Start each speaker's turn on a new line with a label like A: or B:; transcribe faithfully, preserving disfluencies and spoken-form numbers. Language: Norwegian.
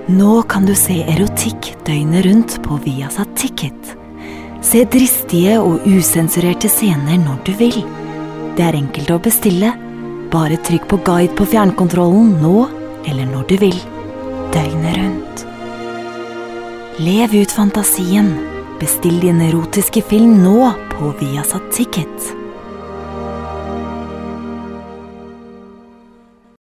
A: Nå kan du se erotikk døgnet rundt på Viasat Ticket. Se dristige og usensurerte scener når du vil. Det er enkelt å bestille. Bare trykk på guide på fjernkontrollen nå, eller når du vil. Døgnet rundt. Lev ut fantasien. Bestill din erotiske film nå på Viasat Ticket.